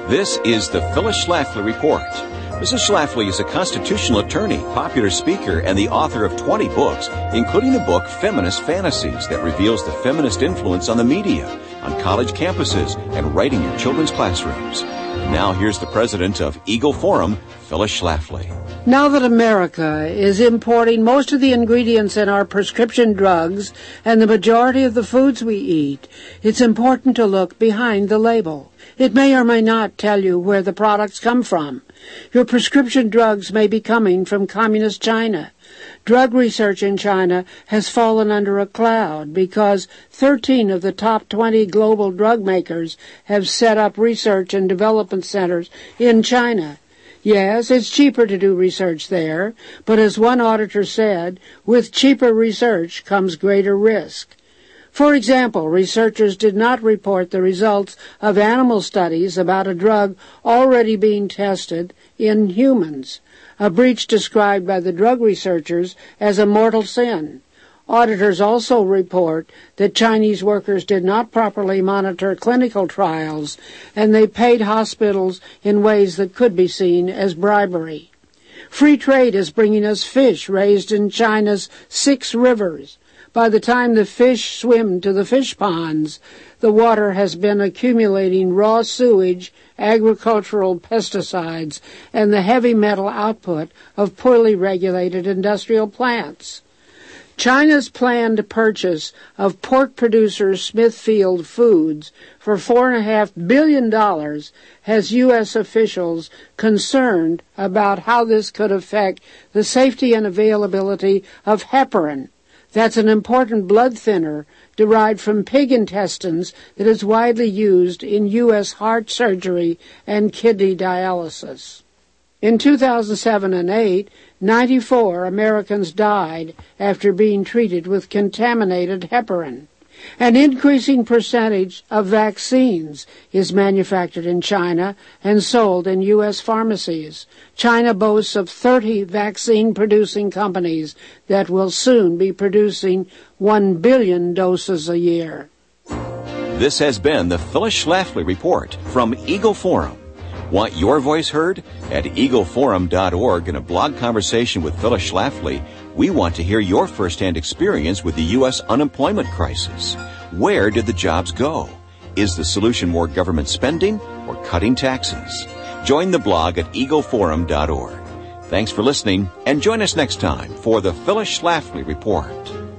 This is the Phyllis Schlafly Report. Mrs. Schlafly is a constitutional attorney, popular speaker, and the author of 20 books, including the book Feminist Fantasies that reveals the feminist influence on the media, on college campuses, and right in your children's classrooms. And now here's the president of Eagle Forum, Phyllis Schlafly. Now that America is importing most of the ingredients in our prescription drugs and the majority of the foods we eat, it's important to look behind the label. It may or may not tell you where the products come from. Your prescription drugs may be coming from communist China. Drug research in China has fallen under a cloud because 13 of the top 20 global drug makers have set up research and development centers in China. Yes, it's cheaper to do research there, but as one auditor said, with cheaper research comes greater risk. For example, researchers did not report the results of animal studies about a drug already being tested in humans, a breach described by the drug researchers as a mortal sin. Auditors also report that Chinese workers did not properly monitor clinical trials, and they paid hospitals in ways that could be seen as bribery. Free trade is bringing us fish raised in China's 6 rivers. By the time the fish swim to the fish ponds, the water has been accumulating raw sewage, agricultural pesticides, and the heavy metal output of poorly regulated industrial plants. China's planned purchase of pork producer Smithfield Foods for $4.5 billion has U.S. officials concerned about how this could affect the safety and availability of heparin. That's an important blood thinner derived from pig intestines that is widely used in U.S. heart surgery and kidney dialysis. In 2007 and 2008, 94 Americans died after being treated with contaminated heparin. An increasing percentage of vaccines is manufactured in China and sold in U.S. pharmacies. China boasts of 30 vaccine-producing companies that will soon be producing 1 billion doses a year. This has been the Phyllis Schlafly Report from Eagle Forum. Want your voice heard? At eagleforum.org, in a blog conversation with Phyllis Schlafly, we want to hear your firsthand experience with the U.S. unemployment crisis. Where did the jobs go? Is the solution more government spending or cutting taxes? Join the blog at eagleforum.org. Thanks for listening, and join us next time for the Phyllis Schlafly Report.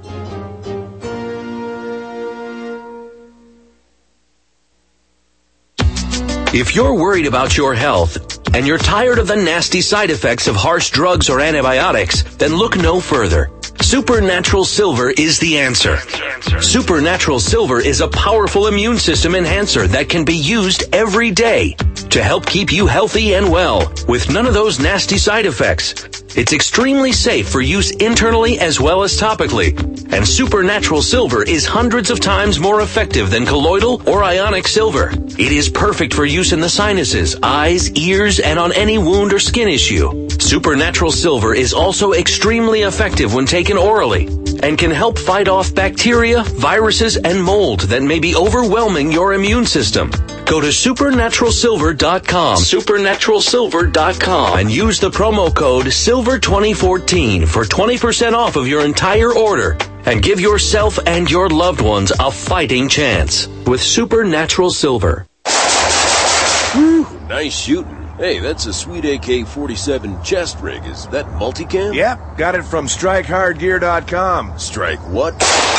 If you're worried about your health and you're tired of the nasty side effects of harsh drugs or antibiotics, then look no further. Supernatural Silver is the answer. Supernatural Silver is a powerful immune system enhancer that can be used every day to help keep you healthy and well with none of those nasty side effects. It's extremely safe for use internally as well as topically. And Supernatural Silver is hundreds of times more effective than colloidal or ionic silver. It is perfect for use in the sinuses, eyes, ears, and on any wound or skin issue. Supernatural Silver is also extremely effective when taken orally and can help fight off bacteria, viruses, and mold that may be overwhelming your immune system. Go to supernaturalsilver.com, supernaturalsilver.com, and use the promo code SILVER2014 for 20% off of your entire order. And give yourself and your loved ones a fighting chance with Supernatural Silver. Whew, nice shooting. Hey, that's a sweet AK-47 chest rig. Is that multicam? Yep, got it from StrikeHardGear.com. Strike what?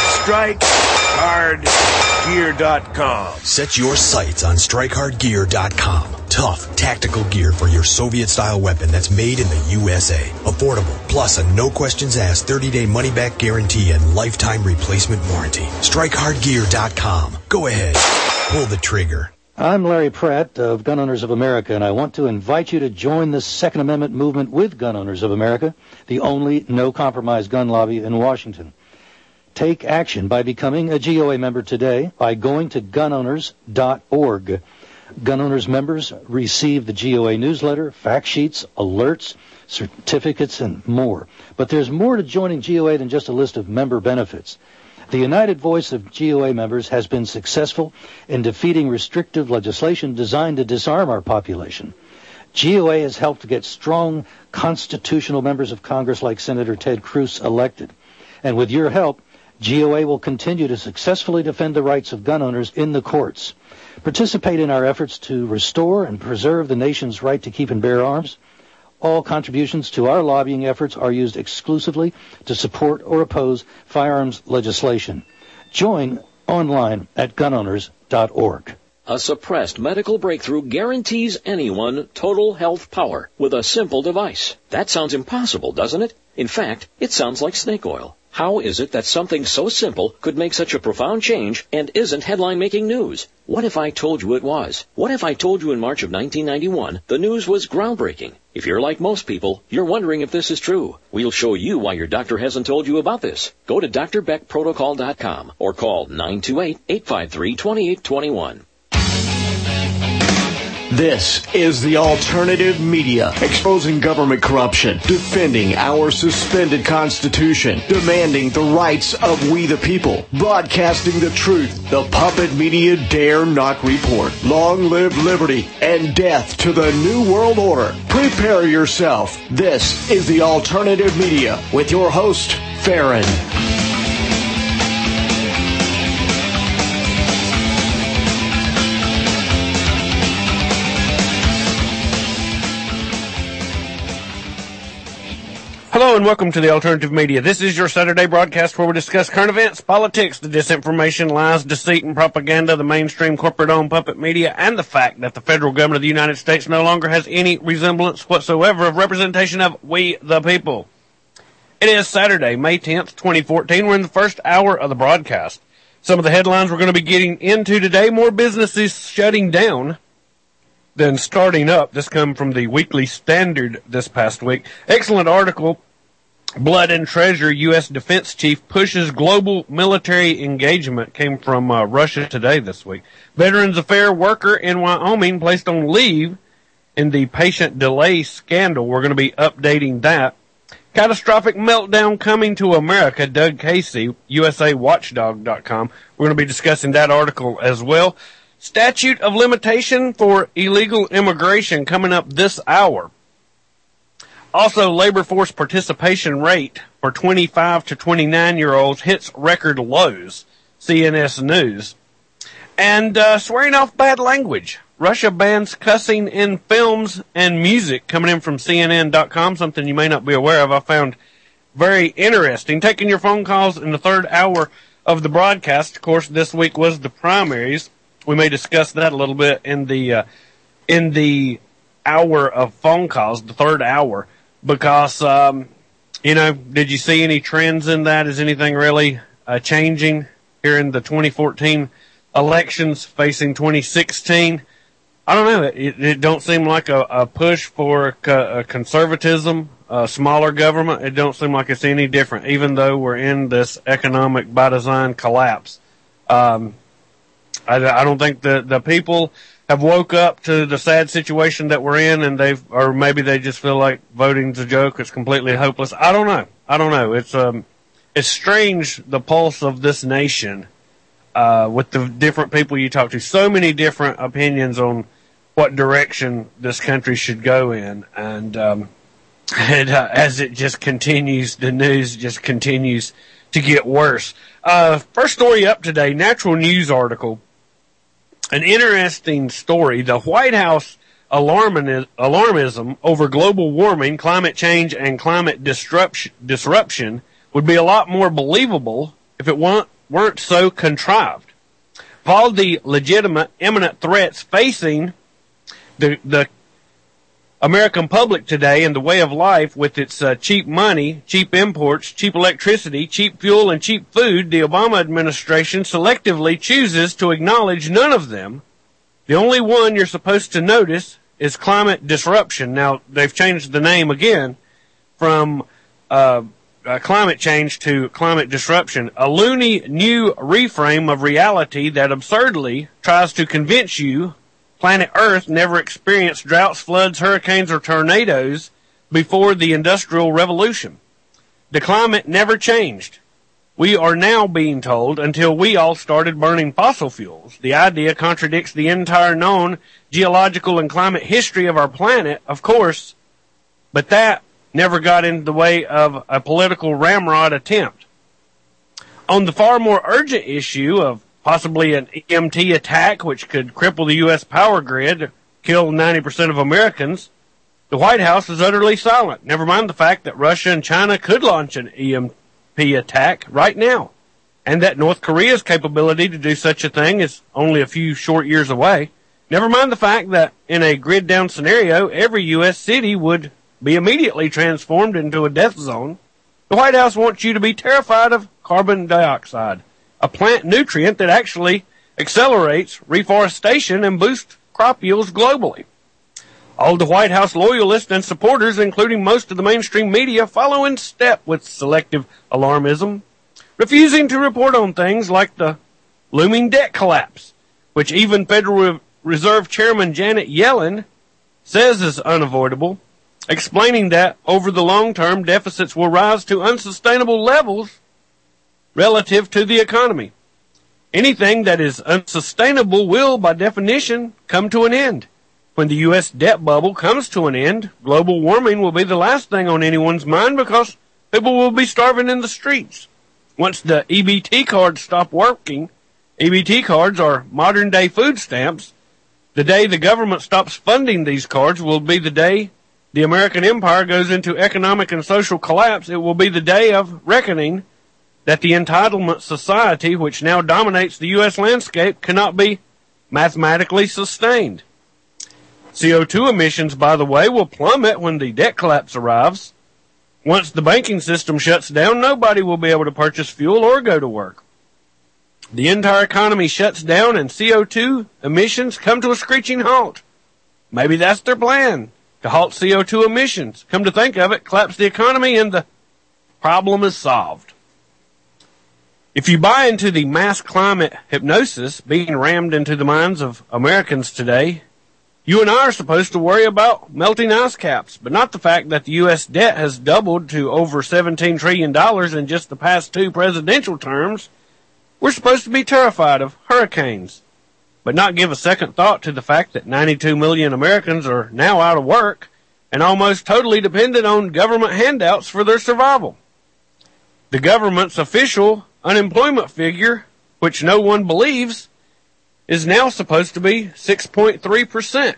StrikeHardGear.com. Set your sights on StrikeHardGear.com. Tough, tactical gear for your Soviet-style weapon that's made in the USA. Affordable, plus a no-questions-asked 30-day money-back guarantee and lifetime replacement warranty. StrikeHardGear.com. Go ahead. Pull the trigger. I'm Larry Pratt of Gun Owners of America, and I want to invite you to join the Second Amendment movement with Gun Owners of America, the only no-compromise gun lobby in Washington. Take action by becoming a GOA member today by going to gunowners.org. Gun Owners members receive the GOA newsletter, fact sheets, alerts, certificates, and more. But there's more to joining GOA than just a list of member benefits. The united voice of GOA members has been successful in defeating restrictive legislation designed to disarm our population. GOA has helped to get strong constitutional members of Congress like Senator Ted Cruz elected. And with your help, GOA will continue to successfully defend the rights of gun owners in the courts. Participate in our efforts to restore and preserve the nation's right to keep and bear arms. All contributions to our lobbying efforts are used exclusively to support or oppose firearms legislation. Join online at gunowners.org. A suppressed medical breakthrough guarantees anyone total health power with a simple device. That sounds impossible, doesn't it? In fact, it sounds like snake oil. How is it that something so simple could make such a profound change and isn't headline-making news? What if I told you it was? What if I told you in March of 1991 the news was groundbreaking? If you're like most people, you're wondering if this is true. We'll show you why your doctor hasn't told you about this. Go to drbeckprotocol.com or call 928-853-2821. This is the alternative media, exposing government corruption, defending our suspended Constitution, demanding the rights of we the people, broadcasting the truth. The puppet media dare not report. Long live liberty and death to the New World Order. Prepare yourself. This is the alternative media with your host, Farron. Hello and welcome to the Alternative Media. This is your Saturday broadcast where we discuss current events, politics, the disinformation, lies, deceit, and propaganda, the mainstream corporate-owned puppet media, and the fact that the federal government of the United States no longer has any resemblance whatsoever of representation of we the people. It is Saturday, May 10th, 2014. We're in the first hour of the broadcast. Some of the headlines we're going to be getting into today: more businesses shutting down than starting up. This come from the Weekly Standard this past week. Excellent article. Blood and Treasure, U.S. Defense Chief pushes global military engagement, came from Russia Today this week. Veterans Affairs worker in Wyoming placed on leave in the patient delay scandal. We're going to be updating that. Catastrophic meltdown coming to America, Doug Casey, USAWatchdog.com. We're going to be discussing that article as well. Statute of limitation for illegal immigration coming up this hour. Also, labor force participation rate for 25 to 29-year-olds hits record lows, CNS News. And swearing off bad language. Russia bans cussing in films and music, coming in from CNN.com, something you may not be aware of. I found very interesting. Taking your phone calls in the third hour of the broadcast. Of course, this week was the primaries. We may discuss that a little bit in the hour of phone calls, the third hour, because, did you see any trends in that? Is anything really changing here in the 2014 elections facing 2016? I don't know. It don't seem like a push for conservatism, smaller government. It don't seem like it's any different, even though we're in this economic by design collapse. I don't think the people have woke up to the sad situation that we're in, and or maybe they just feel like voting's a joke. It's completely hopeless. I don't know. It's strange, the pulse of this nation, with the different people you talk to. So many different opinions on what direction this country should go in, and as it just continues, the news just continues to get worse. First story up today, Natural News article. An interesting story. The White House alarmism over global warming, climate change, and climate disruption would be a lot more believable if it weren't so contrived. All the legitimate, imminent threats facing the American public today and the way of life, with its cheap money, cheap imports, cheap electricity, cheap fuel, and cheap food, the Obama administration selectively chooses to acknowledge none of them. The only one you're supposed to notice is climate disruption. Now, they've changed the name again from climate change to climate disruption. A loony new reframe of reality that absurdly tries to convince you planet Earth never experienced droughts, floods, hurricanes, or tornadoes before the Industrial Revolution. The climate never changed. we are now being told until we all started burning fossil fuels. The idea contradicts the entire known geological and climate history of our planet, of course, but that never got in the way of a political ramrod attempt. On the far more urgent issue of possibly an EMT attack which could cripple the U.S. power grid, kill 90% of Americans, the White House is utterly silent. Never mind the fact that Russia and China could launch an EMP attack right now, and that North Korea's capability to do such a thing is only a few short years away. Never mind the fact that in a grid-down scenario, every U.S. city would be immediately transformed into a death zone. The White House wants you to be terrified of carbon dioxide, a plant nutrient that actually accelerates reforestation and boosts crop yields globally. All the White House loyalists and supporters, including most of the mainstream media, follow in step with selective alarmism, refusing to report on things like the looming debt collapse, which even Federal Reserve Chairman Janet Yellen says is unavoidable, explaining that over the long term deficits will rise to unsustainable levels relative to the economy. Anything that is unsustainable will, by definition, come to an end. When the U.S. debt bubble comes to an end, global warming will be the last thing on anyone's mind because people will be starving in the streets. Once the EBT cards stop working, EBT cards are modern-day food stamps. The day the government stops funding these cards will be the day the American empire goes into economic and social collapse. It will be the day of reckoning that the entitlement society which now dominates the U.S. landscape cannot be mathematically sustained. CO2 emissions, by the way, will plummet when the debt collapse arrives. Once the banking system shuts down, nobody will be able to purchase fuel or go to work. The entire economy shuts down and CO2 emissions come to a screeching halt. Maybe that's their plan, to halt CO2 emissions. Come to think of it, collapse the economy and the problem is solved. If you buy into the mass climate hypnosis being rammed into the minds of Americans today, you and I are supposed to worry about melting ice caps, but not the fact that the U.S. debt has doubled to over $17 trillion in just the past 2 presidential terms. We're supposed to be terrified of hurricanes, but not give a second thought to the fact that 92 million Americans are now out of work and almost totally dependent on government handouts for their survival. The government's official unemployment figure, which no one believes, is now supposed to be 6.3%.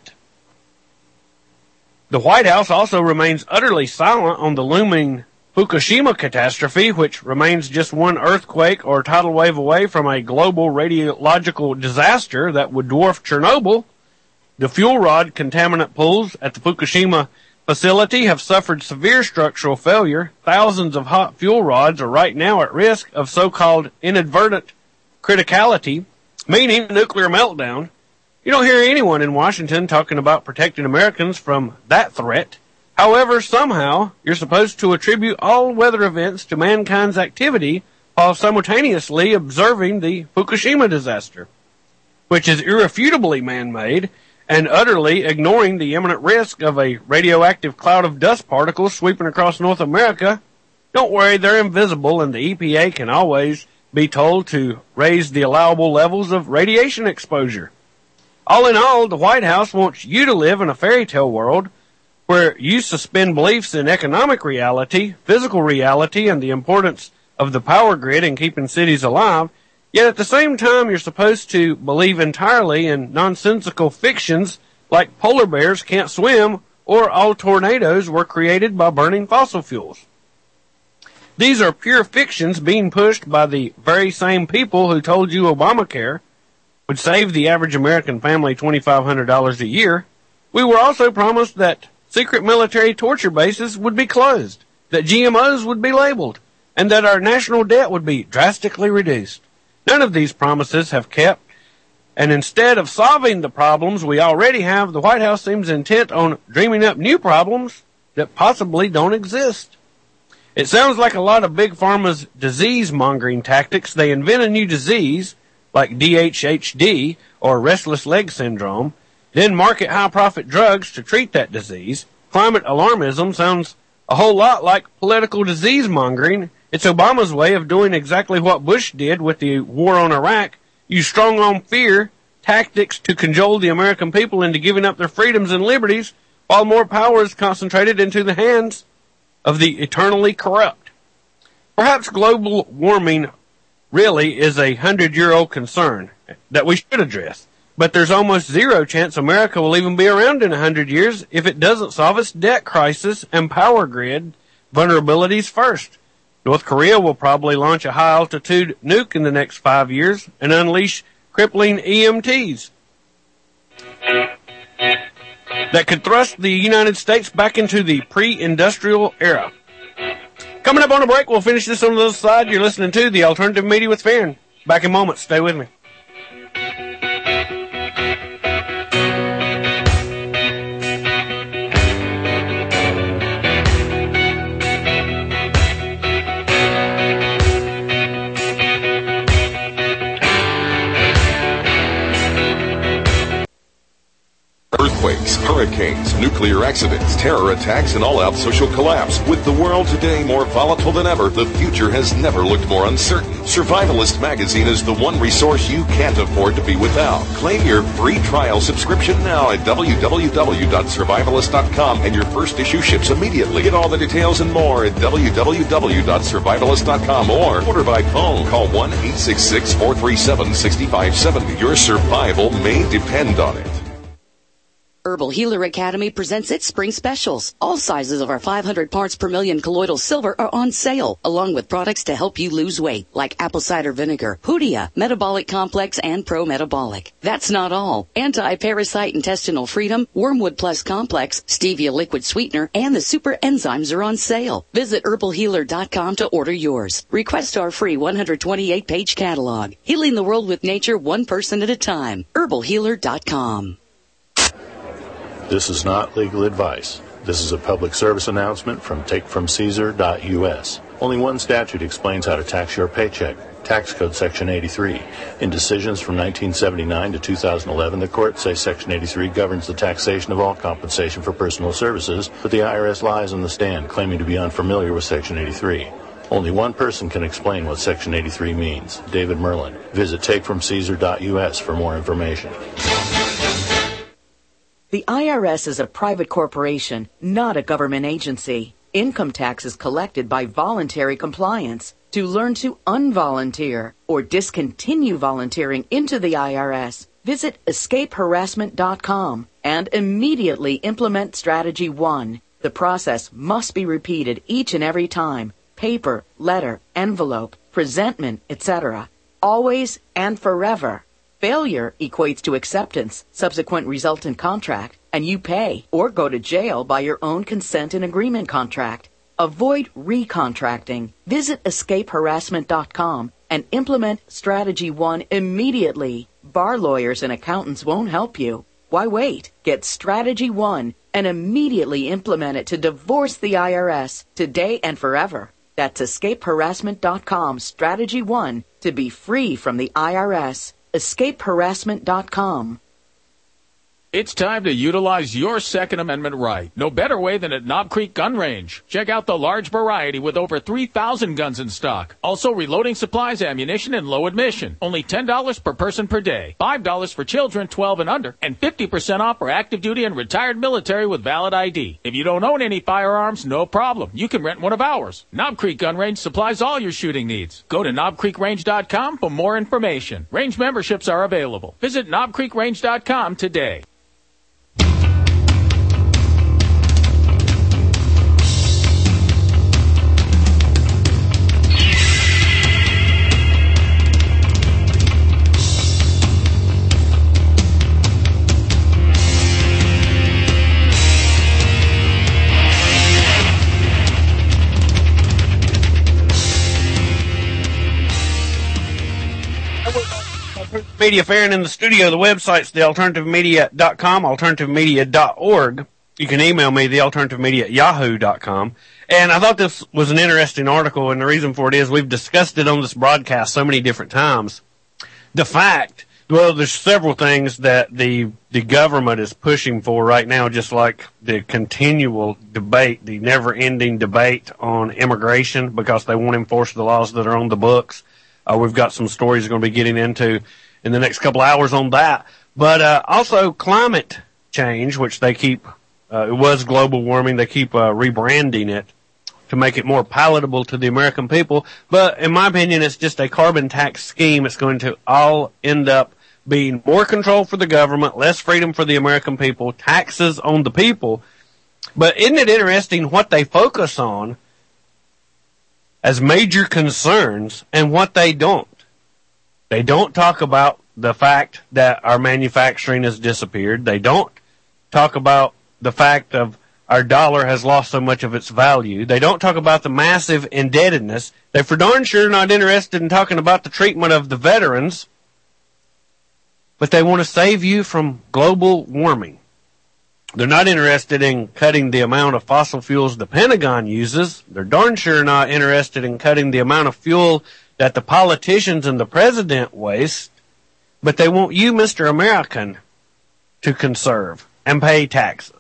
The White House also remains utterly silent on the looming Fukushima catastrophe, which remains just one earthquake or tidal wave away from a global radiological disaster that would dwarf Chernobyl. The fuel rod contaminant pools at the Fukushima facility have suffered severe structural failure. Thousands of hot fuel rods are right now at risk of so-called inadvertent criticality, meaning nuclear meltdown. You don't hear anyone in Washington talking about protecting Americans from that threat. However, somehow, you're supposed to attribute all weather events to mankind's activity while simultaneously observing the Fukushima disaster, which is irrefutably man-made, and utterly ignoring the imminent risk of a radioactive cloud of dust particles sweeping across North America. Don't worry, they're invisible, and the EPA can always be told to raise the allowable levels of radiation exposure. All in all, the White House wants you to live in a fairy tale world where you suspend beliefs in economic reality, physical reality, and the importance of the power grid in keeping cities alive, yet at the same time you're supposed to believe entirely in nonsensical fictions like polar bears can't swim or all tornadoes were created by burning fossil fuels. These are pure fictions being pushed by the very same people who told you Obamacare would save the average American family $2,500 a year. We were also promised that secret military torture bases would be closed, that GMOs would be labeled, and that our national debt would be drastically reduced. None of these promises have kept, and instead of solving the problems we already have, the White House seems intent on dreaming up new problems that possibly don't exist. It sounds like a lot of Big Pharma's disease-mongering tactics. They invent a new disease, like DHHD or restless leg syndrome, then market high-profit drugs to treat that disease. Climate alarmism sounds a whole lot like political disease-mongering, It's Obama's way of doing exactly what Bush did with the war on Iraq. Use strong-arm fear tactics to cajole the American people into giving up their freedoms and liberties, while more power is concentrated into the hands of the eternally corrupt. Perhaps global warming really is a 100-year-old concern that we should address. But there's almost zero chance America will even be around in 100 years if it doesn't solve its debt crisis and power grid vulnerabilities first. North Korea will probably launch a high-altitude nuke in the next 5 years and unleash crippling EMTs that could thrust the United States back into the pre-industrial era. Coming up on a break, we'll finish this on the other side. You're listening to The Alternative Media with Farron. Back in moments. Stay with me. Earthquakes, hurricanes, nuclear accidents, terror attacks, and all-out social collapse. With the world today more volatile than ever, the future has never looked more uncertain. Survivalist Magazine is the one resource you can't afford to be without. Claim your free trial subscription now at www.survivalist.com, and your first issue ships immediately. Get all the details and more at www.survivalist.com or order by phone. Call 1-866-437-6570. Your survival may depend on it. Herbal Healer Academy presents its spring specials. All sizes of our 500 parts per million colloidal silver are on sale, along with products to help you lose weight, like apple cider vinegar, Hoodia, Metabolic Complex, and Pro Metabolic. That's not all. Anti-Parasite Intestinal Freedom, Wormwood Plus Complex, Stevia Liquid Sweetener, and the Super Enzymes are on sale. Visit herbalhealer.com to order yours. Request our free 128-page catalog. Healing the world with nature, one person at a time. herbalhealer.com. This is not legal advice. This is a public service announcement from takefromcaesar.us. Only one statute explains how to tax your paycheck. Tax Code Section 83. In decisions from 1979 to 2011, the courts say Section 83 governs the taxation of all compensation for personal services, but the IRS lies on the stand, claiming to be unfamiliar with Section 83. Only one person can explain what Section 83 means, David Merlin. Visit takefromcaesar.us for more information. The IRS is a private corporation, not a government agency. Income tax is collected by voluntary compliance. To learn to unvolunteer or discontinue volunteering into the IRS, visit escapeharassment.com and immediately implement Strategy 1. The process must be repeated each and every time. Paper, letter, envelope, presentment, etc. Always and forever. Failure equates to acceptance, subsequent resultant contract, and you pay or go to jail by your own consent and agreement contract. Avoid recontracting. Visit escapeharassment.com and implement Strategy 1 immediately. Bar lawyers and accountants won't help you. Why wait? Get Strategy 1 and immediately implement it to divorce the IRS today and forever. That's escapeharassment.com, Strategy 1, to be free from the IRS. escapeharassment.com. It's time to utilize your Second Amendment right. No better way than at Knob Creek Gun Range. Check out the large variety with over 3,000 guns in stock. Also reloading supplies, ammunition, and low admission. Only $10 per person per day. $5 for children 12 and under. And 50% off for active duty and retired military with valid ID. If you don't own any firearms, no problem. You can rent one of ours. Knob Creek Gun Range supplies all your shooting needs. Go to knobcreekrange.com for more information. Range memberships are available. Visit knobcreekrange.com today. Media Farron in the studio. The website's thealternativemedia.com, alternativemedia.org. You can email me, thealternativemedia@yahoo.com. And I thought this was an interesting article, and the reason for it is we've discussed it on this broadcast so many different times. The fact Well, there's several things that the government is pushing for right now, just like the continual debate, the never-ending debate on immigration, because they won't enforce the laws that are on the books. We've got some stories we're going to be getting into in the next couple hours on that. But also climate change, which they keep, it was global warming, they keep rebranding it to make it more palatable to the American people. But in my opinion, it's just a carbon tax scheme. It's going to all end up being more control for the government, less freedom for the American people, taxes on the people. But isn't it interesting what they focus on as major concerns and what they don't? They don't talk about the fact that our manufacturing has disappeared. They don't talk about the fact of our dollar has lost so much of its value. They don't talk about the massive indebtedness. They're for darn sure not interested in talking about the treatment of the veterans, but they want to save you from global warming. They're not interested in cutting the amount of fossil fuels the Pentagon uses. They're darn sure not interested in cutting the amount of fuel that the politicians and the president waste, but they want you, Mr. American, to conserve and pay taxes.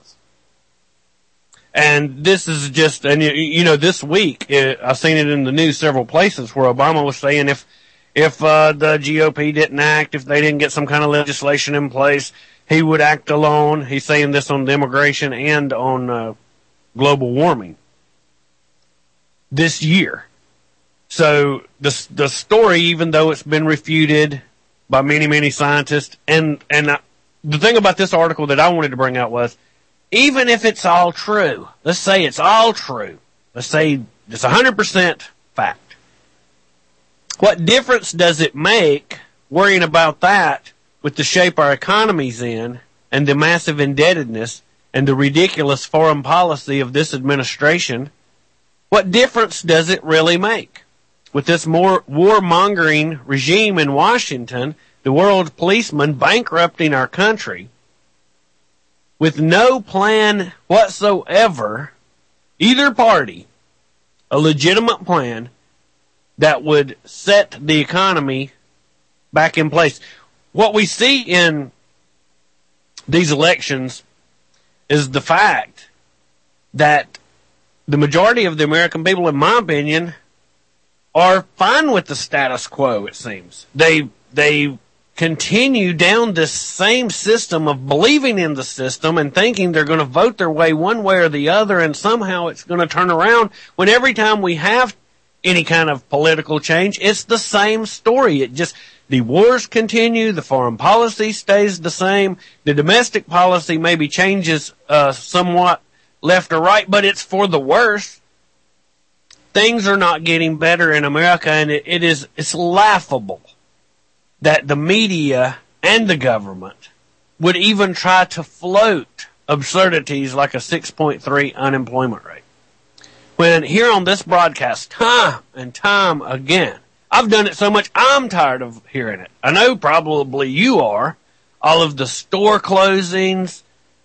And this is just, and you know, this week, I've seen it in the news several places where Obama was saying if the GOP didn't act, if they didn't get some kind of legislation in place, he would act alone. He's saying this on immigration and on global warming this year. So the story, even though it's been refuted by many, many scientists, and the thing about this article that I wanted to bring out was, even if it's all true, let's say it's all true, let's say it's 100% fact, what difference does it make worrying about that with the shape our economy's in and the massive indebtedness and the ridiculous foreign policy of this administration? What difference does it really make? With this more warmongering regime in Washington, the world policeman bankrupting our country, with no plan whatsoever, either party, a legitimate plan that would set the economy back in place. What we see in these elections is the fact that the majority of the American people, in my opinion, are fine with the status quo, it seems. They continue down this same system of believing in the system and thinking they're going to vote their way one way or the other, and somehow it's going to turn around, when every time we have any kind of political change, it's the same story. The wars continue, the foreign policy stays the same, the domestic policy maybe changes somewhat left or right, but it's for the worse. Things are not getting better in America, and it's laughable that the media and the government would even try to float absurdities like a 6.3 unemployment rate. When here on this broadcast, time and time again, I've done it so much I'm tired of hearing it. I know probably you are. All of the store closings,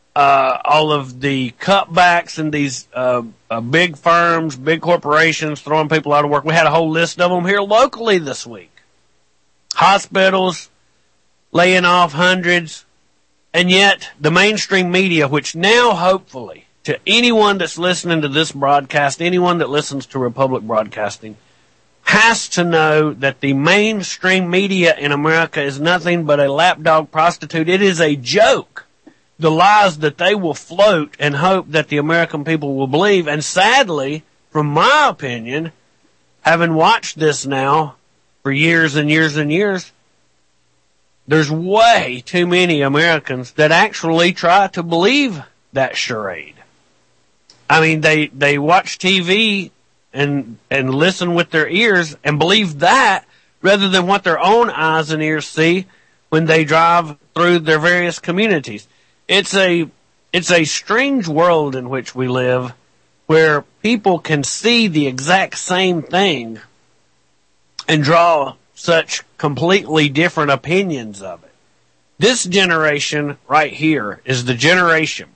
all of the cutbacks in these big firms, big corporations throwing people out of work. We had a whole list of them here locally this week. Hospitals laying off hundreds, and yet the mainstream media, which now hopefully to anyone that's listening to this broadcast, anyone that listens to Republic Broadcasting, has to know that the mainstream media in America is nothing but a lapdog prostitute. It is a joke, the lies that they will float and hope that the American people will believe. And sadly, from my opinion, having watched this now for years and years and years, there's way too many Americans that actually try to believe that charade. I mean, they watch TV and listen with their ears and believe that rather than what their own eyes and ears see when they drive through their various communities. It's a strange world in which we live, where people can see the exact same thing and draw such completely different opinions of it. This generation right here is the generation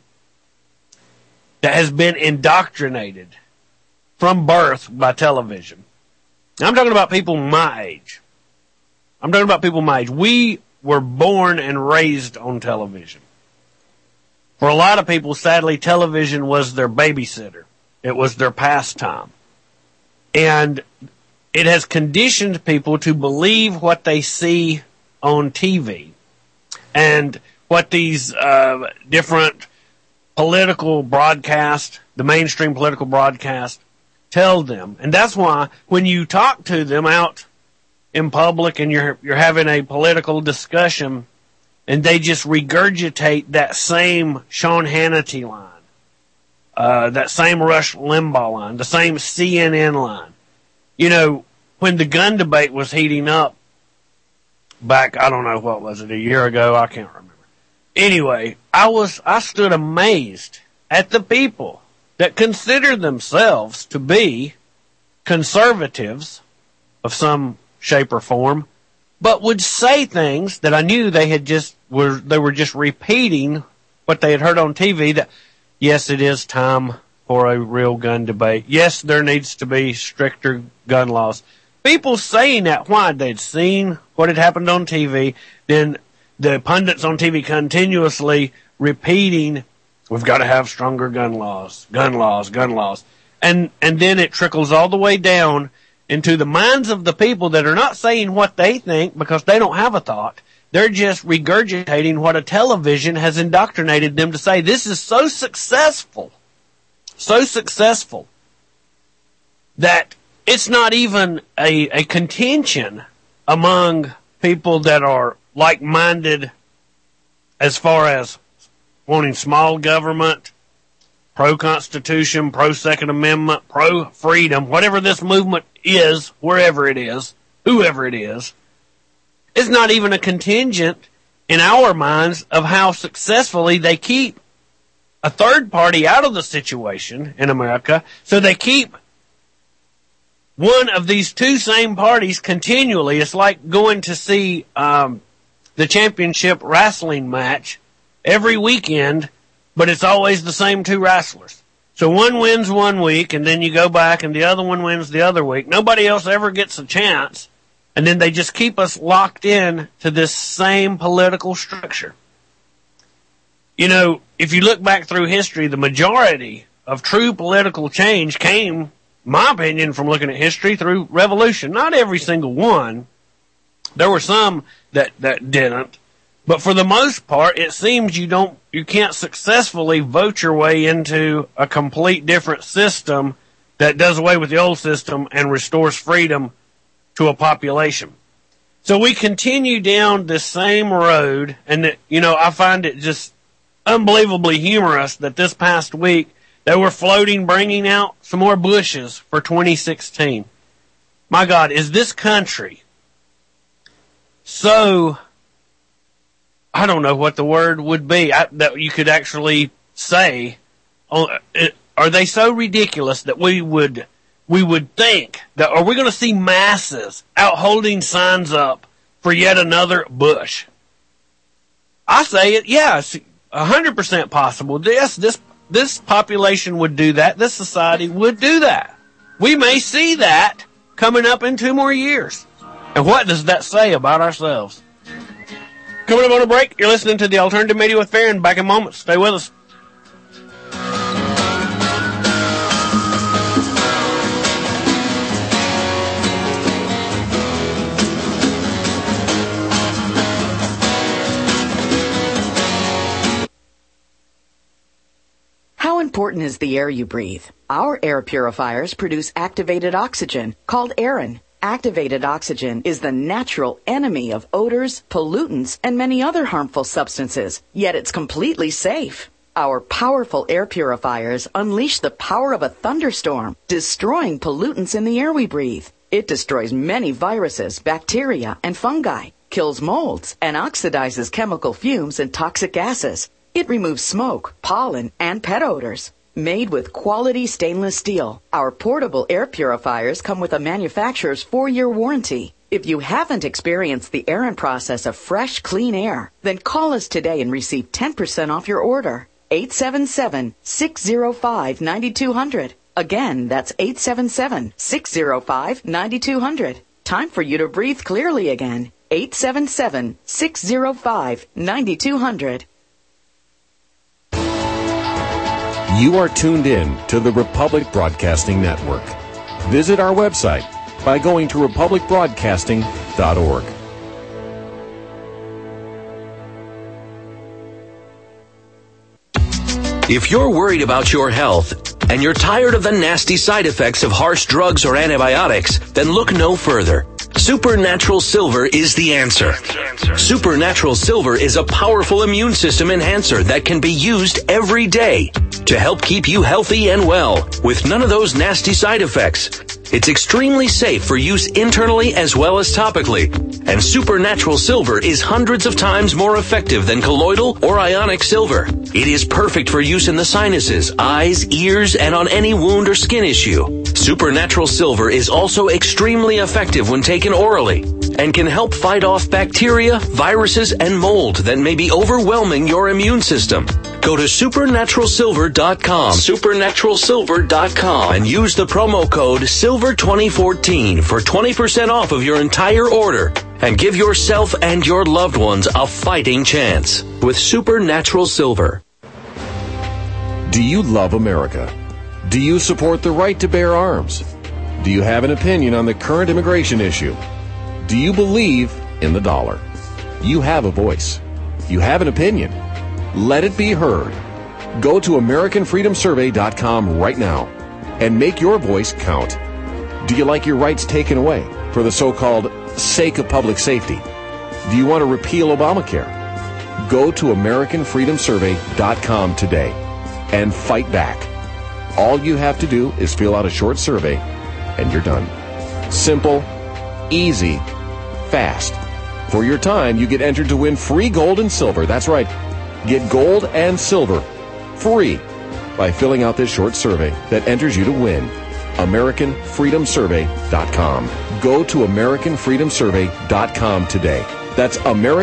that has been indoctrinated from birth by television. Now, I'm talking about people my age. We were born and raised on television. For a lot of people, sadly, television was their babysitter. It was their pastime. And it has conditioned people to believe what they see on TV and what these different political broadcasts, the mainstream political broadcast, tell them. And that's why when you talk to them out in public and you're having a political discussion and they just regurgitate that same Sean Hannity line, that same Rush Limbaugh line, the same CNN line. You know, when the gun debate was heating up back, I don't know, what was it, a year ago? I can't remember. Anyway, I stood amazed at the people that consider themselves to be conservatives of some shape or form, but would say things that I knew they were just repeating what they had heard on TV, that yes, it is time for a real gun debate. Yes, there needs to be stricter gun laws. People saying that, why? They'd seen what had happened on TV, then the pundits on TV continuously repeating, we've got to have stronger gun laws, gun laws, gun laws. And then it trickles all the way down into the minds of the people that are not saying what they think because they don't have a thought. They're just regurgitating what a television has indoctrinated them to say. This is so successful that it's not even a contention among people that are like-minded as far as wanting small government, pro-Constitution, pro-Second Amendment, pro-freedom, whatever this movement is, wherever it is, whoever it is. It's not even a contingent in our minds of how successfully they keep a third party out of the situation in America. So they keep one of these two same parties continually. It's like going to see the championship wrestling match every weekend, but it's always the same two wrestlers. So one wins one week, and then you go back, and the other one wins the other week. Nobody else ever gets a chance, and then they just keep us locked in to this same political structure. You know, if you look back through history, the majority of true political change came, in my opinion, from looking at history, through revolution. Not every single one. There were some that didn't. But for the most part, it seems you can't successfully vote your way into a complete different system that does away with the old system and restores freedom to a population. So we continue down this same road, and I find it just unbelievably humorous that this past week they were bringing out some more Bushes for 2016. My God, is this country so, I don't know what the word would be that you could actually say. Are they so ridiculous that we would think that, are we going to see masses out holding signs up for yet another Bush? I say it, yes, 100% possible. Yes, this population would do that. This society would do that. We may see that coming up in 2 more years. And what does that say about ourselves? Coming up on a break, you're listening to the Alternative Media with Farron. Back in moments. Stay with us. How important is the air you breathe? Our air purifiers produce activated oxygen, called Aerin. Activated oxygen is the natural enemy of odors, pollutants, and many other harmful substances, yet it's completely safe. Our powerful air purifiers unleash the power of a thunderstorm, destroying pollutants in the air we breathe. It destroys many viruses, bacteria, and fungi, kills molds, and oxidizes chemical fumes and toxic gases. It removes smoke, pollen, and pet odors. Made with quality stainless steel, our portable air purifiers come with a manufacturer's 4-year warranty. If you haven't experienced the Aerin process of fresh, clean air, then call us today and receive 10% off your order. 877-605-9200. Again, that's 877-605-9200. Time for you to breathe clearly again. 877-605-9200. You are tuned in to the Republic Broadcasting Network. Visit our website by going to republicbroadcasting.org. If you're worried about your health and you're tired of the nasty side effects of harsh drugs or antibiotics, then look no further. Supernatural Silver is the answer. Supernatural Silver is a powerful immune system enhancer that can be used every day to help keep you healthy and well with none of those nasty side effects. It's extremely safe for use internally as well as topically, and Supernatural Silver is hundreds of times more effective than colloidal or ionic silver. It is perfect for use in the sinuses, eyes, ears, and on any wound or skin issue. Supernatural Silver is also extremely effective when taken orally and can help fight off bacteria, viruses, and mold that may be overwhelming your immune system. Go to supernaturalsilver.com, supernaturalsilver.com, and use the promo code SILVER2014 for 20% off of your entire order. And give yourself and your loved ones a fighting chance with Supernatural Silver. Do you love America? Do you support the right to bear arms? Do you have an opinion on the current immigration issue? Do you believe in the dollar? You have a voice. You have an opinion. Let it be heard. Go to AmericanFreedomSurvey.com right now and make your voice count. Do you like your rights taken away for the so-called sake of public safety? Do you want to repeal Obamacare? Go to AmericanFreedomSurvey.com today and fight back. All you have to do is fill out a short survey and you're done. Simple, easy, fast. For your time, you get entered to win free gold and silver. That's right. Get gold and silver free by filling out this short survey that enters you to win. AmericanFreedomSurvey.com. Go to AmericanFreedomSurvey.com today. That's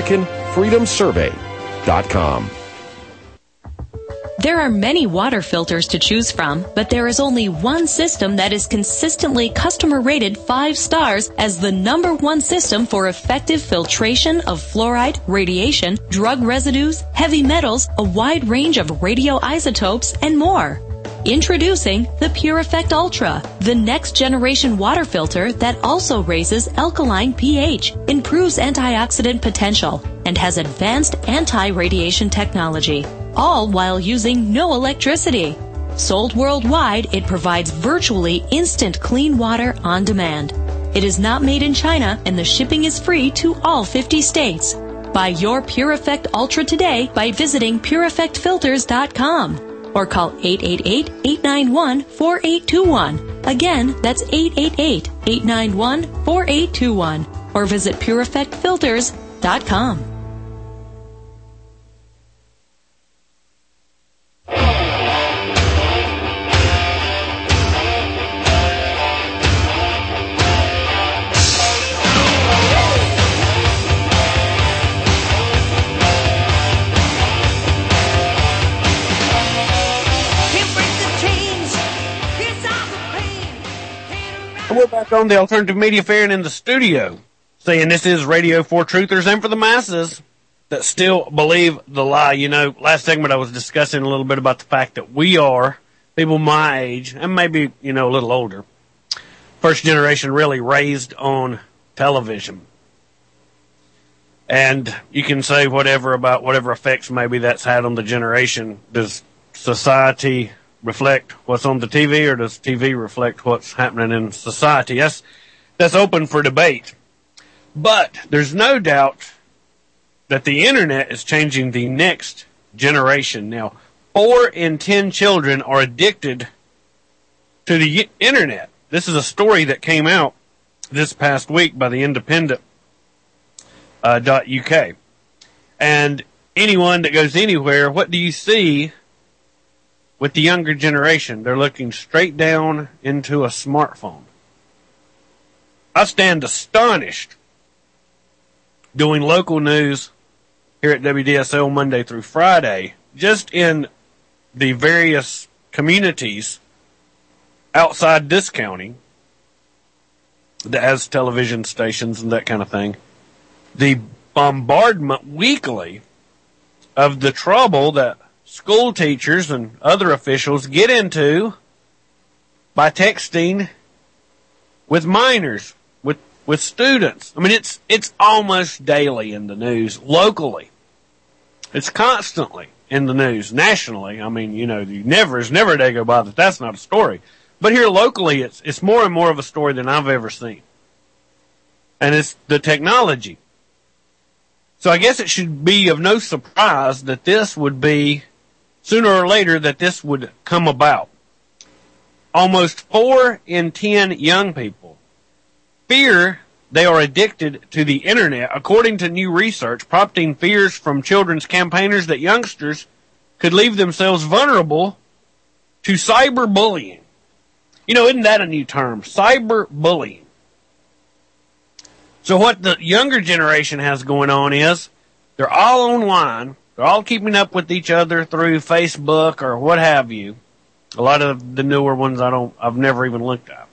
AmericanFreedomSurvey.com. There are many water filters to choose from, but there is only one system that is consistently customer rated 5 stars as the #1 system for effective filtration of fluoride, radiation, drug residues, heavy metals, a wide range of radioisotopes, and more. Introducing the Pure Effect Ultra, the next generation water filter that also raises alkaline pH, improves antioxidant potential, and has advanced anti-radiation technology, all while using no electricity. Sold worldwide, it provides virtually instant clean water on demand. It is not made in China, and the shipping is free to all 50 states. Buy your Pure Effect Ultra today by visiting PureEffectFilters.com. or call 888-891-4821. Again, that's 888-891-4821. Or visit PureEffectFilters.com. We're back on the Alternative Media Fair and in the studio, saying this is radio for truthers and for the masses that still believe the lie. You know, last segment I was discussing a little bit about the fact that we are, people my age, and maybe, you know, a little older, first generation really raised on television. And you can say whatever about whatever effects maybe that's had on the generation. Does society reflect what's on the TV, or does TV reflect what's happening in society? That's open for debate. But there's no doubt that the internet is changing the next generation. Now, 4 in 10 children are addicted to the internet. This is a story that came out this past week by the Independent .uk. And anyone that goes anywhere, what do you see with the younger generation? They're looking straight down into a smartphone. I stand astonished doing local news here at WDSL Monday through Friday, just in the various communities outside this county that has television stations and that kind of thing, the bombardment weekly of the trouble that school teachers and other officials get into by texting with minors, with students. I mean, it's almost daily in the news locally. It's constantly in the news nationally. I mean, there's never a day go by that that's not a story. But here locally, it's more and more of a story than I've ever seen. And it's the technology. So I guess it should be of no surprise that this would be, sooner or later, that this would come about. Almost 4 in 10 young people fear they are addicted to the internet, according to new research, prompting fears from children's campaigners that youngsters could leave themselves vulnerable to cyberbullying. Isn't that a new term? Cyberbullying. So what the younger generation has going on is they're all online. They're all keeping up with each other through Facebook or what have you. A lot of the newer ones I've never even looked at.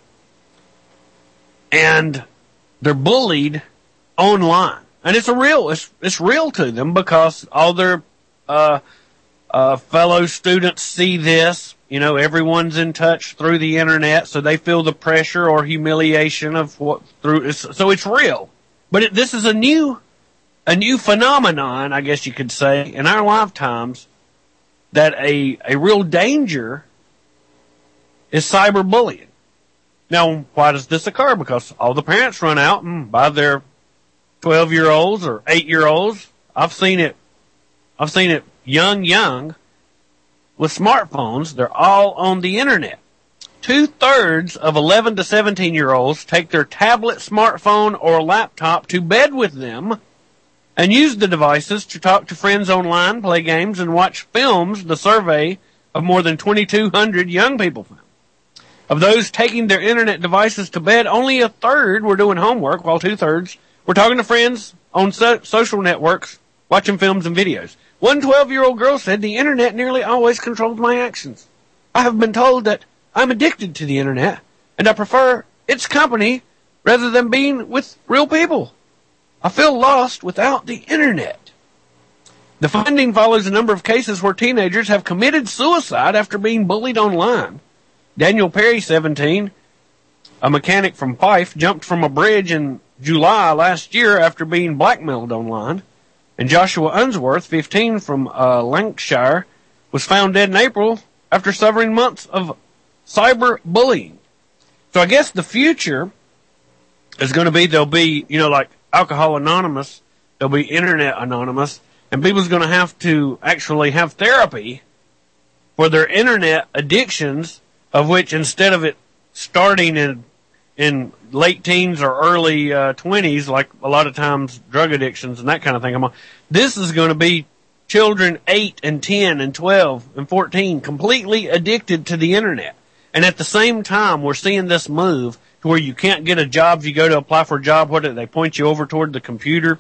And they're bullied online. And it's real to them because all their fellow students see this. Everyone's in touch through the internet, so they feel the pressure or humiliation of so it's real. But this is a new phenomenon, I guess you could say, in our lifetimes, that a real danger is cyberbullying. Now, why does this occur? Because all the parents run out and buy their 12-year-olds or 8-year-olds. I've seen it young with smartphones. They're all on the internet. 2/3 of 11 to 17-year-olds take their tablet, smartphone, or laptop to bed with them and use the devices to talk to friends online, play games, and watch films, the survey of more than 2,200 young people found. Of those taking their internet devices to bed, only 1/3 were doing homework, while 2/3 were talking to friends on social networks, watching films and videos. One 12-year-old girl said, "The internet nearly always controls my actions. I have been told that I'm addicted to the internet, and I prefer its company rather than being with real people. I feel lost without the internet." The finding follows a number of cases where teenagers have committed suicide after being bullied online. Daniel Perry, 17, a mechanic from Fife, jumped from a bridge in July last year after being blackmailed online. And Joshua Unsworth, 15, from Lancashire, was found dead in April after suffering months of cyberbullying. So I guess the future is going to be, there'll be, like Alcohol Anonymous, there'll be Internet Anonymous, and people's going to have to actually have therapy for their internet addictions, of which instead of it starting in late teens or early 20s, like a lot of times drug addictions and that kind of thing, this is going to be children 8 and 10 and 12 and 14 completely addicted to the internet. And at the same time, we're seeing this move to where you can't get a job if you go to apply for a job. What do they point you over toward the computer?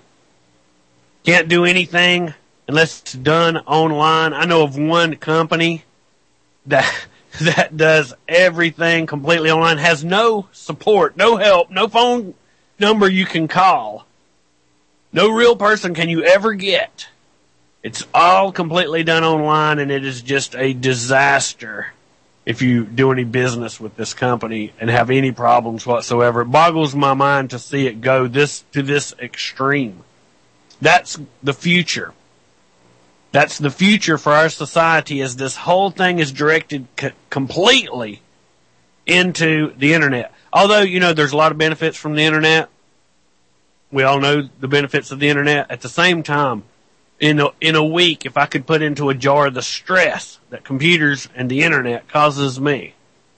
Can't do anything unless it's done online. I know of one company that does everything completely online, has no support, no help, no phone number you can call, no real person can you ever get. It's all completely done online, and it is just a disaster if you do any business with this company and have any problems whatsoever. It boggles my mind to see it go to this extreme. That's the future. That's the future for our society, as this whole thing is directed completely into the internet. Although, there's a lot of benefits from the internet. We all know the benefits of the internet. At the same time, in a week, if I could put into a jar the stress that computers and the internet causes me,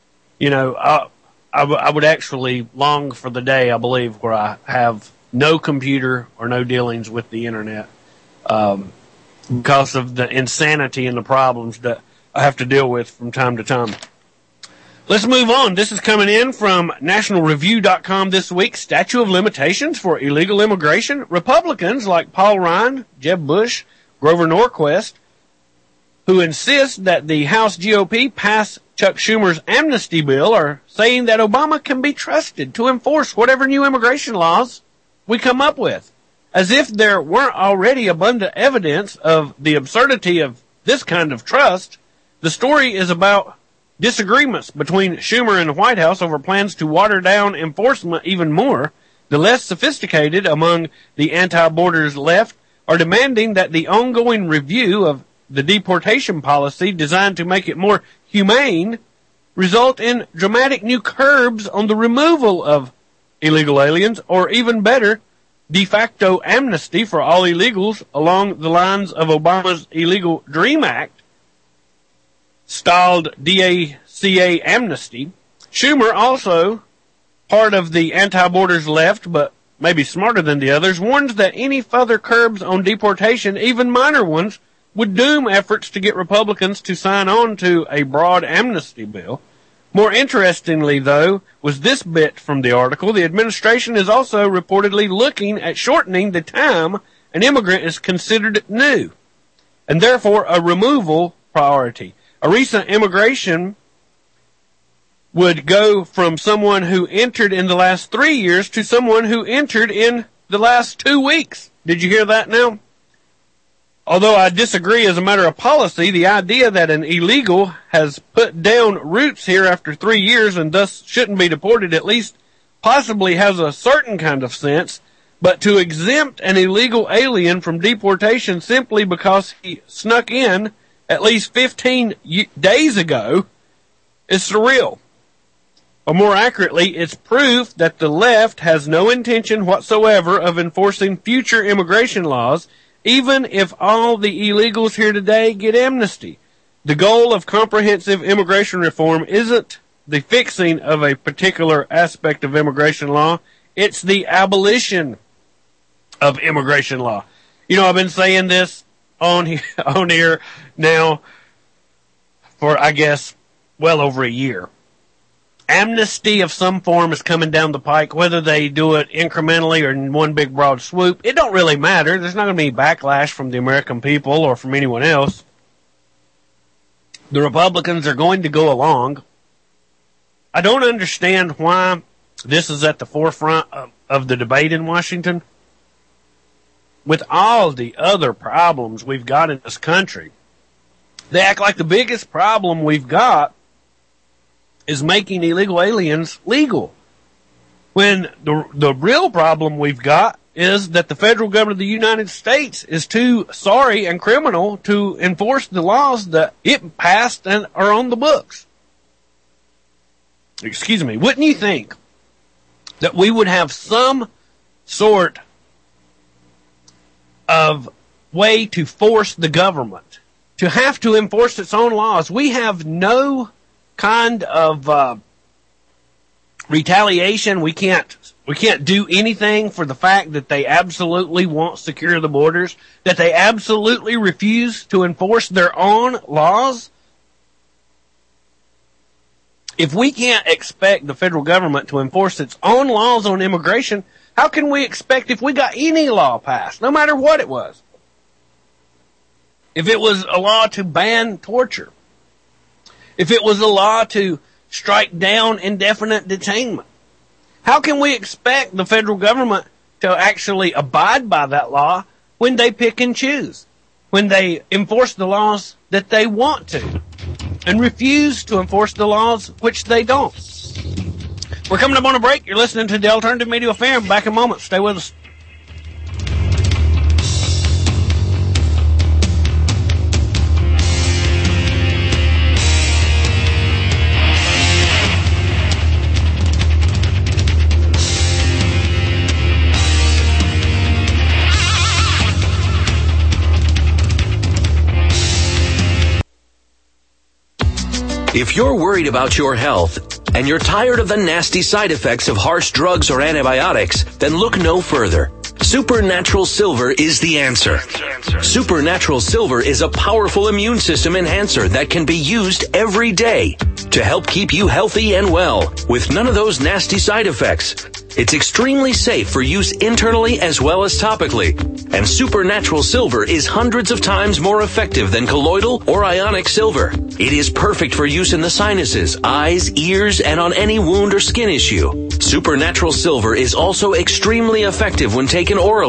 I would actually long for the day, I believe, where I have no computer or no dealings with the internet. Because of the insanity and the problems that I have to deal with from time to time. Let's move on. This is coming in from NationalReview.com this week. Statute of limitations for illegal immigration. Republicans like Paul Ryan, Jeb Bush, Grover Norquist, who insist that the House GOP pass Chuck Schumer's amnesty bill, are saying that Obama can be trusted to enforce whatever new immigration laws we come up with. As if there weren't already abundant evidence of the absurdity of this kind of trust, the story is about disagreements between Schumer and the White House over plans to water down enforcement even more. The less sophisticated among the anti-borders left are demanding that the ongoing review of the deportation policy designed to make it more humane result in dramatic new curbs on the removal of illegal aliens, or even better, de facto amnesty for all illegals along the lines of Obama's Illegal Dream Act, styled DACA amnesty. Schumer, also part of the anti-borders left, but maybe smarter than the others, warns that any further curbs on deportation, even minor ones, would doom efforts to get Republicans to sign on to a broad amnesty bill. More interestingly, though, was this bit from the article. The administration is also reportedly looking at shortening the time an immigrant is considered new, and therefore a removal priority. A recent immigration would go from someone who entered in the last 3 years to someone who entered in the last 2 weeks. Did you hear that now? Although I disagree as a matter of policy, the idea that an illegal has put down roots here after 3 years and thus shouldn't be deported at least possibly has a certain kind of sense, but to exempt an illegal alien from deportation simply because he snuck in at least 15 days ago is surreal. Or more accurately, it's proof that the left has no intention whatsoever of enforcing future immigration laws, even if all the illegals here today get amnesty. The goal of comprehensive immigration reform isn't the fixing of a particular aspect of immigration law, it's the abolition of immigration law. You know, I've been saying this on here now for, I guess, well over a year. Amnesty of some form is coming down the pike, whether they do it incrementally or in one big broad swoop. It don't really matter. There's not going to be backlash from the American people or from anyone else. The Republicans are going to go along. I don't understand why this is at the forefront of the debate in Washington. With all the other problems we've got in this country, they act like the biggest problem we've got is making illegal aliens legal. When the real problem we've got is that the federal government of the United States is too sorry and criminal to enforce the laws that it passed and are on the books. Excuse me. Wouldn't you think that we would have some sort of way to force the government to have to enforce its own laws? We have no kind of retaliation. We can't do anything for the fact that they absolutely won't secure the borders, that they absolutely refuse to enforce their own laws. If we can't expect the federal government to enforce its own laws on immigration, how can we expect if we got any law passed, no matter what it was? If it was a law to ban torture, if it was a law to strike down indefinite detainment, how can we expect the federal government to actually abide by that law when they pick and choose, when they enforce the laws that they want to and refuse to enforce the laws which they don't? We're coming up on a break. You're listening to the Alternative Media Affair. Back in a moment. Stay with us. If you're worried about your health and you're tired of the nasty side effects of harsh drugs or antibiotics, then look no further. Supernatural Silver is the answer. Supernatural Silver is a powerful immune system enhancer that can be used every day to help keep you healthy and well with none of those nasty side effects. It's extremely safe for use internally as well as topically. And Supernatural Silver is hundreds of times more effective than colloidal or ionic silver. It is perfect for use in the sinuses, eyes, ears, and on any wound or skin issue. Supernatural Silver is also extremely effective when taken orally.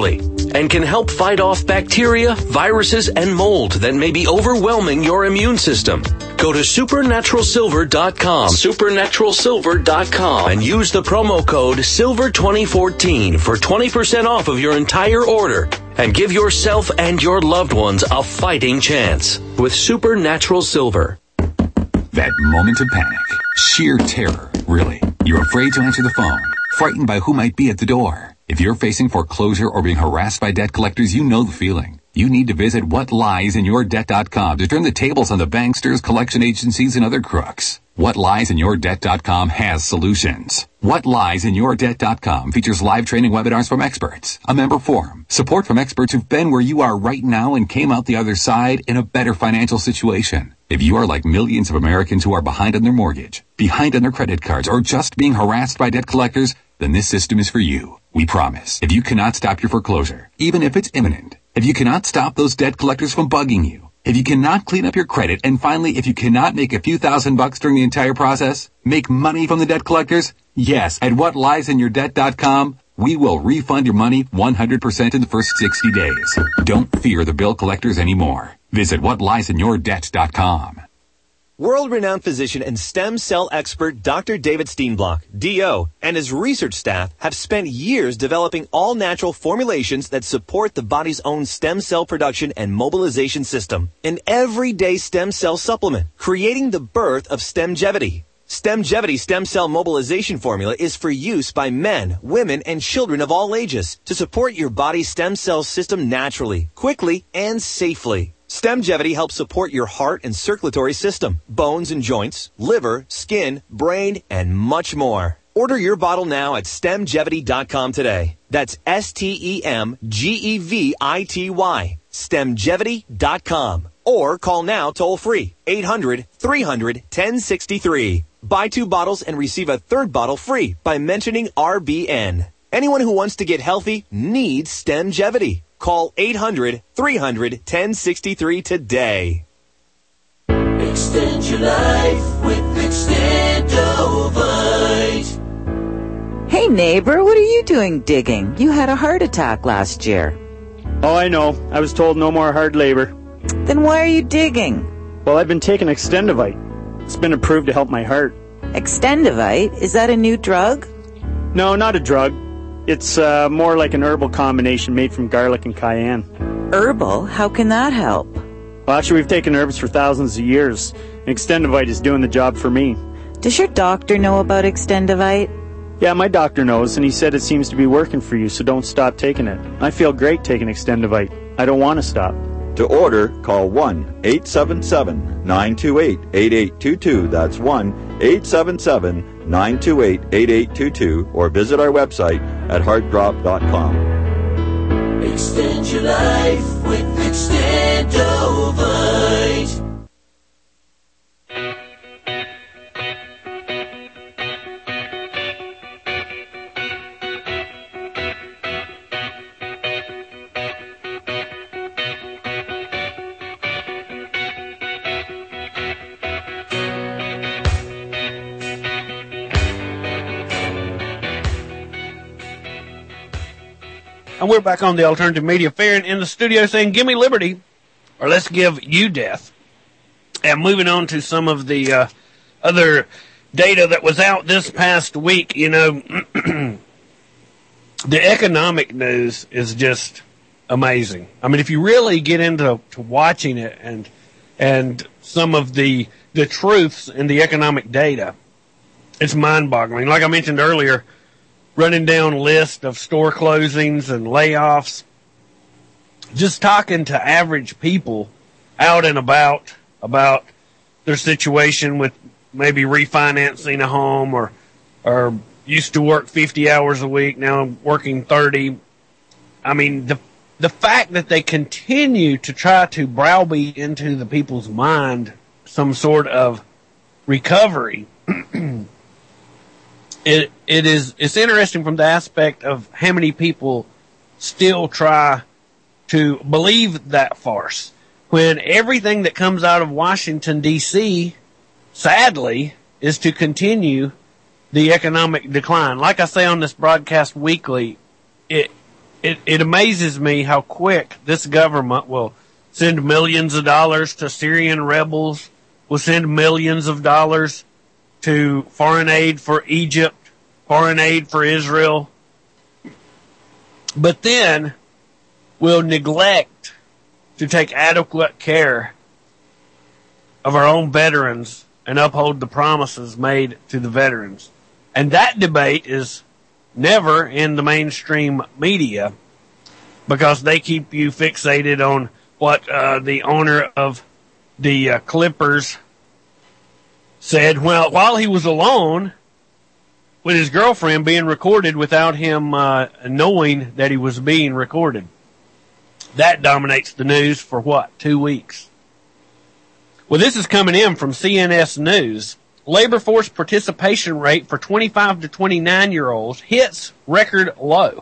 and can help fight off bacteria, viruses, and mold that may be overwhelming your immune system. Go to supernaturalsilver.com, supernaturalsilver.com, and use the promo code SILVER2014 for 20% off of your entire order. And give yourself and your loved ones a fighting chance with Supernatural Silver. That moment of panic, sheer terror, really. You're afraid to answer the phone, frightened by who might be at the door. If you're facing foreclosure or being harassed by debt collectors, you know the feeling. You need to visit whatliesInYourDebt.com to turn the tables on the banksters, collection agencies, and other crooks. WhatLiesInYourDebt.com has solutions. WhatLiesInYourDebt.com features live training webinars from experts, a member forum, support from experts who've been where you are right now and came out the other side in a better financial situation. If you are like millions of Americans who are behind on their mortgage, behind on their credit cards, or just being harassed by debt collectors, then this system is for you. We promise. If you cannot stop your foreclosure, even if it's imminent, if you cannot stop those debt collectors from bugging you, if you cannot clean up your credit, and finally, if you cannot make a few $1,000s during the entire process, make money from the debt collectors, yes, at WhatLiesInYourDebt.com, we will refund your money 100% in the first 60 days. Don't fear the bill collectors anymore. Visit WhatLiesInYourDebt.com. World-renowned physician and stem cell expert Dr. David Steenblock, D.O., and his research staff have spent years developing all-natural formulations that support the body's own stem cell production and mobilization system. An everyday stem cell supplement, creating the birth of Stemgevity. Stemgevity stem cell mobilization formula is for use by men, women, and children of all ages to support your body's stem cell system naturally, quickly, and safely. Stemgevity helps support your heart and circulatory system, bones and joints, liver, skin, brain, and much more. Order your bottle now at Stemgevity.com today. That's STEMGEVITY. Stemgevity.com. Or call now toll free, 800-300-1063. Buy 2 bottles and receive a 3rd bottle free by mentioning RBN. Anyone who wants to get healthy needs Stemgevity. Call 800-300-1063 today. Extend your life with Extendovite. Hey neighbor, what are you doing digging? You had a heart attack last year. Oh, I know. I was told no more hard labor. Then why are you digging? Well, I've been taking Extendovite. It's been approved to help my heart. Extendovite? Is that a new drug? No, not a drug. It's more like an herbal combination made from garlic and cayenne. Herbal? How can that help? Well, actually, we've taken herbs for thousands of years, and Extendovite is doing the job for me. Does your doctor know about Extendovite? Yeah, my doctor knows, and he said it seems to be working for you, so don't stop taking it. I feel great taking Extendovite. I don't want to stop. To order, call 1-877-928-8822. That's 1-877-928-8822. Or visit our website at heartdrop.com. Extend your life with Extendovite. And we're back on the Alternative Media Fair and in the studio saying, give me liberty, or let's give you death. And moving on to some of the other data that was out this past week, you know, the economic news is just amazing. I mean, if you really get into watching it and some of the truths in the economic data, it's mind-boggling. Like I mentioned earlier, running down a list of store closings and layoffs, just talking to average people out and about their situation with maybe refinancing a home or used to work 50 hours a week, now working 30. I mean, the fact that they continue to try to browbeat into the people's mind some sort of recovery, it's interesting from the aspect of how many people still try to believe that farce when everything that comes out of Washington, D.C., sadly, is to continue the economic decline. Like I say on this broadcast weekly, it amazes me how quick this government will send millions of dollars to Syrian rebels, will send millions of dollars to foreign aid for Egypt, foreign aid for Israel, but then will neglect to take adequate care of our own veterans and uphold the promises made to the veterans. And that debate is never in the mainstream media because they keep you fixated on what the owner of the Clippers said while he was alone with his girlfriend being recorded without him knowing that he was being recorded. That dominates the news for 2 weeks? Well, this is coming in from CNS News. Labor force participation rate for 25 to 29-year-olds hits record low.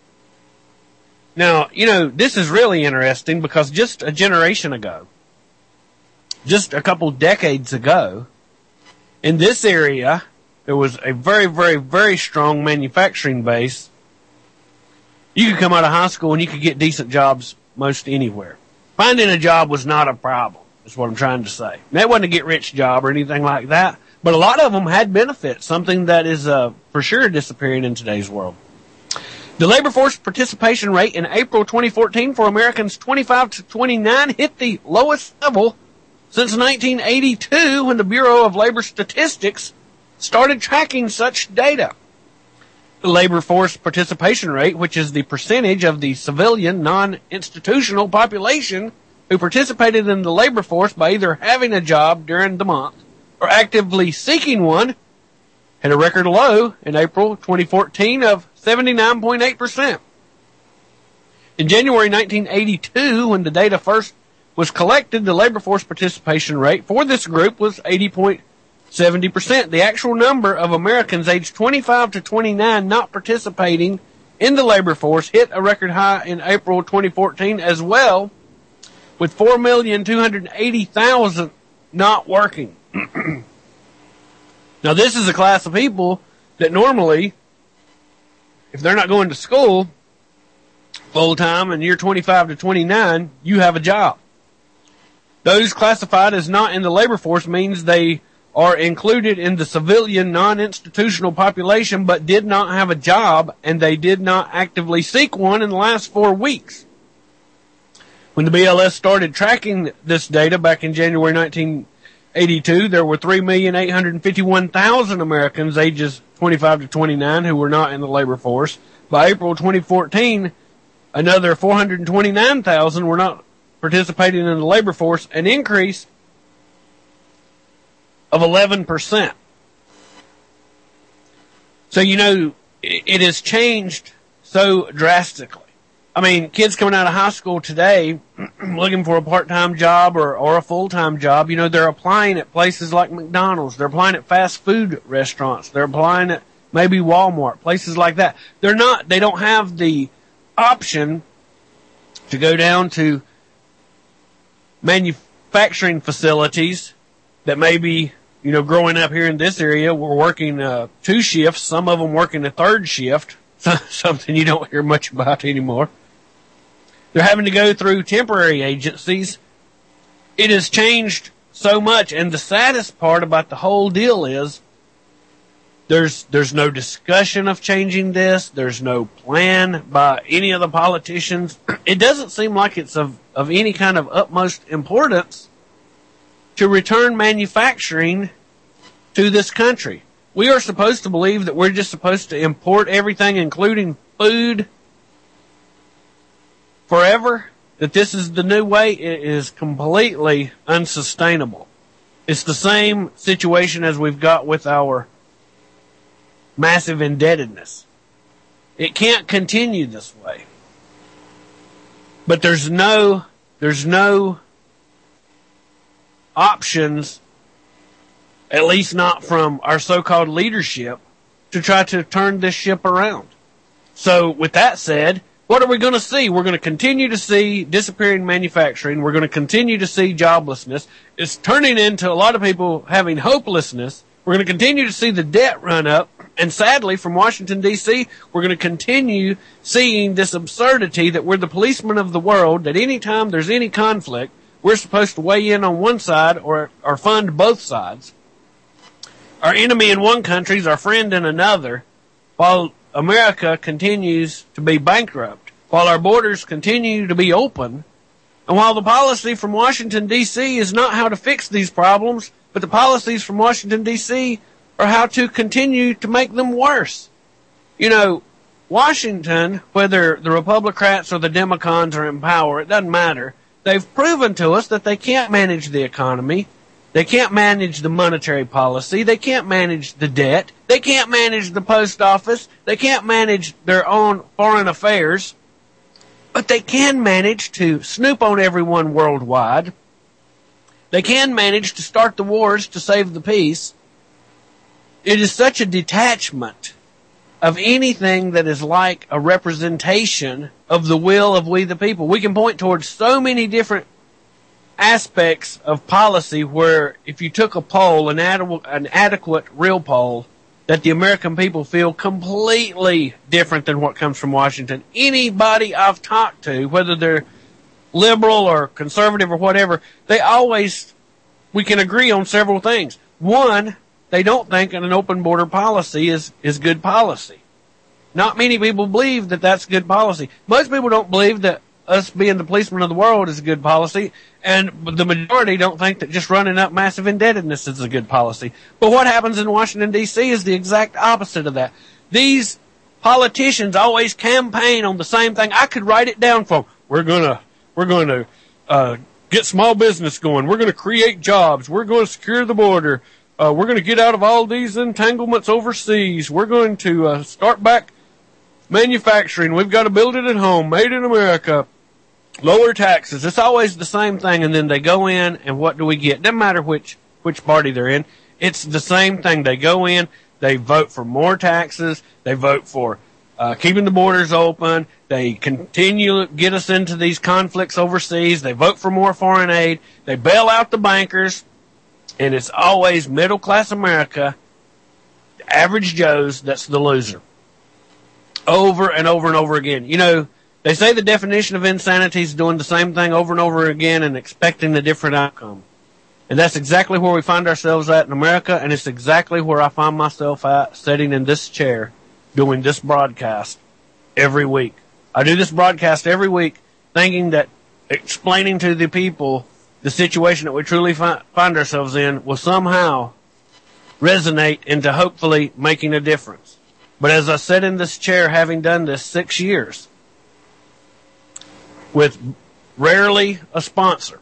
Now, this is really interesting because just a generation ago, just a couple decades ago, in this area, there was a very, very, very strong manufacturing base. You could come out of high school and you could get decent jobs most anywhere. Finding a job was not a problem, is what I'm trying to say. That wasn't a get-rich job or anything like that, but a lot of them had benefits, something that is for sure disappearing in today's world. The labor force participation rate in April 2014 for Americans 25 to 29 hit the lowest level since 1982 when the Bureau of Labor Statistics started tracking such data. The labor force participation rate, which is the percentage of the civilian non-institutional population who participated in the labor force by either having a job during the month or actively seeking one, had a record low in April 2014 of 79.8%. In January 1982, when the data first was collected, the labor force participation rate for this group was 80.70%. The actual number of Americans aged 25 to 29 not participating in the labor force hit a record high in April 2014 as well, with 4,280,000 not working. Now, this is a class of people that normally, if they're not going to school full-time and you're 25 to 29, you have a job. Those classified as not in the labor force means they are included in the civilian non-institutional population but did not have a job and they did not actively seek one in the last 4 weeks. When the BLS started tracking this data back in January 1982, there were 3,851,000 Americans ages 25 to 29 who were not in the labor force. By April 2014, another 429,000 were not participating in the labor force, an increase of 11%. So, it has changed so drastically. I mean, kids coming out of high school today looking for a part-time job or a full-time job, they're applying at places like McDonald's. They're applying at fast food restaurants. They're applying at maybe Walmart, places like that. They don't have the option to go down to manufacturing facilities that maybe, growing up here in this area, we're working 2 shifts, some of them working a 3rd shift, something you don't hear much about anymore. They're having to go through temporary agencies. It has changed so much, and the saddest part about the whole deal is there's no discussion of changing this. There's no plan by any of the politicians. It doesn't seem like it's of any kind of utmost importance to return manufacturing to this country. We are supposed to believe that we're just supposed to import everything, including food, forever, that this is the new way. It is completely unsustainable. It's the same situation as we've got with our massive indebtedness. It can't continue this way. But there's no options, at least not from our so-called leadership, to try to turn this ship around. So with that said, what are we going to see? We're going to continue to see disappearing manufacturing. We're going to continue to see joblessness. It's turning into a lot of people having hopelessness. We're going to continue to see the debt run up. And sadly, from Washington, D.C., we're going to continue seeing this absurdity that we're the policemen of the world, that any time there's any conflict, we're supposed to weigh in on one side or fund both sides. Our enemy in one country is our friend in another, while America continues to be bankrupt, while our borders continue to be open, and while the policy from Washington, D.C. is not how to fix these problems, but the policies from Washington, D.C. are how to continue to make them worse. You know, Washington, whether the Republicans or the Democrats are in power, it doesn't matter. They've proven to us that they can't manage the economy. They can't manage the monetary policy. They can't manage the debt. They can't manage the post office. They can't manage their own foreign affairs. But they can manage to snoop on everyone worldwide. They can manage to start the wars to save the peace. It is such a detachment of anything that is like a representation of the will of we the people. We can point towards so many different aspects of policy where if you took a poll, an adequate real poll, that the American people feel completely different than what comes from Washington. Anybody I've talked to, whether they're liberal or conservative or whatever, we can agree on several things. One, they don't think an open border policy is good policy. Not many people believe that that's good policy. Most people don't believe that us being the policemen of the world is a good policy, and the majority don't think that just running up massive indebtedness is a good policy. But what happens in Washington, D.C. is the exact opposite of that. These politicians always campaign on the same thing. I could write it down for them. We're going to get small business going. We're going to create jobs. We're going to secure the border. We're going to get out of all these entanglements overseas. We're going to start back manufacturing. We've got to build it at home. Made in America. Lower taxes. It's always the same thing. And then they go in, and what do we get? Doesn't matter which party they're in. It's the same thing. They go in. They vote for more taxes. They vote for keeping the borders open. They continue to get us into these conflicts overseas. They vote for more foreign aid. They bail out the bankers. And it's always middle-class America, average Joes, that's the loser. Over and over and over again. You know, they say the definition of insanity is doing the same thing over and over again and expecting a different outcome. And that's exactly where we find ourselves at in America, and it's exactly where I find myself at, sitting in this chair, doing this broadcast every week. I do this broadcast every week thinking that explaining to the people the situation that we truly find ourselves in will somehow resonate into hopefully making a difference. But as I sit in this chair, having done this 6 years, with rarely a sponsor,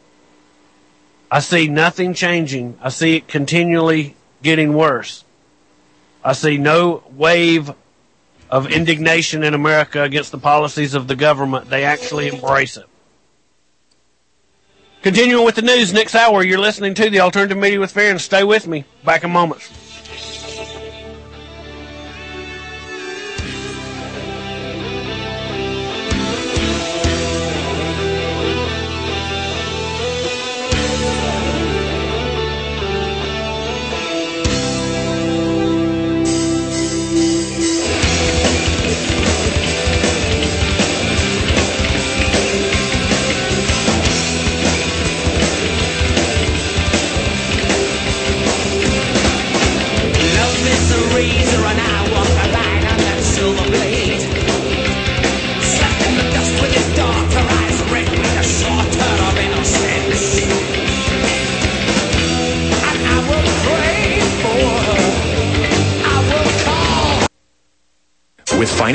I see nothing changing. I see it continually getting worse. I see no wave of indignation in America against the policies of the government. They actually embrace it. Continuing with the news next hour, you're listening to the Alternative Media with Farron. Stay with me. Back in moments.